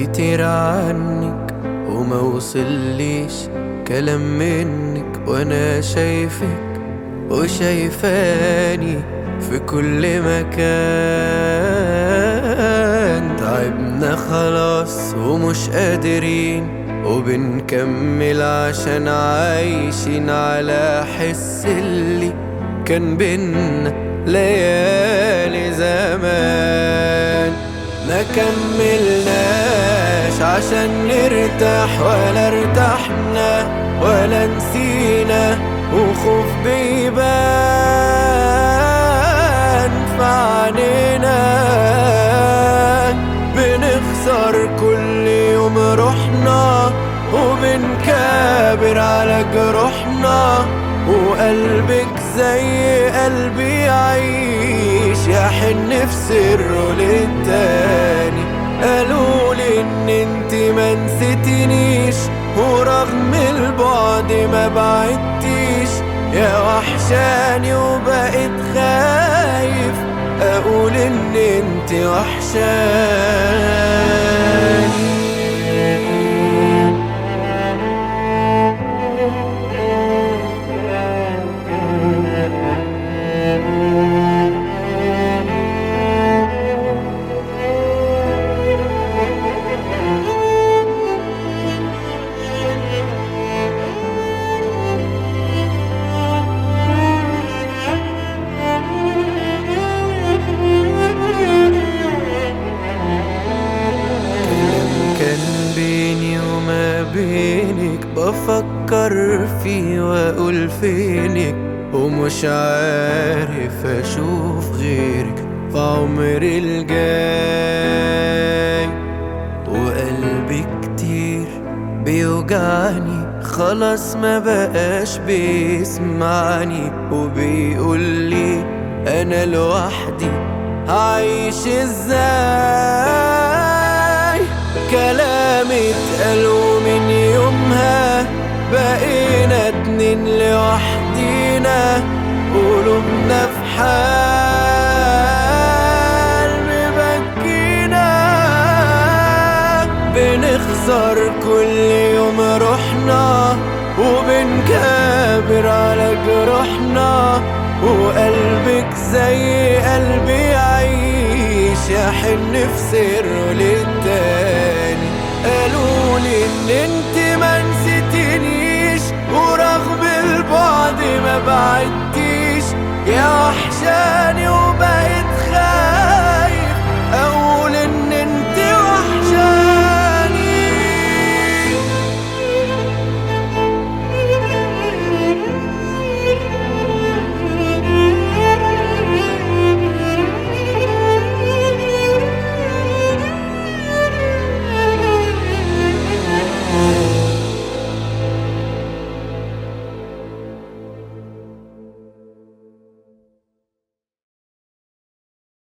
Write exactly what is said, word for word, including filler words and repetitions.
كتير عنك وما وصليش كلام منك، وانا شايفك وشايفاني في كل مكان. تعبنا خلاص ومش قادرين وبنكمل عشان عايشين على حس اللي كان بينا ليالي زمان. ما كملناش عشان نرتاح ولا ارتحنا ولا نسينا، وخوف بيبان في عينينا. بنخسر كل يوم روحنا وبنكابر على جروحنا، وقلبك زي قلبي يعيش يحن في سره للتاني. قالولي ان انت ما نسيتنيش ورغم البعد ما بعدتيش، يا وحشاني وبقيت خايف اقول ان انت وحشاني. بينك بفكر فيه واقول فينك، ومش عارف اشوف غيرك في عمري الجاي. وقلبي كتير بيوجعني خلاص ما بقاش بيسمعني، وبيقولي انا لوحدي هعيش ازاي. كلامي اتقال ومن يومها بقينا اتنين لوحدينا، قلوبنا في حال مبكينا. بنخسر كل يوم روحنا وبنكابر على جروحنا، وقلبك زي قلبي يعيش يحن في سره للتاني. قالولي ان انت ما نسيتنيش ورغم البعد ما بعدتيش، يا وحشاني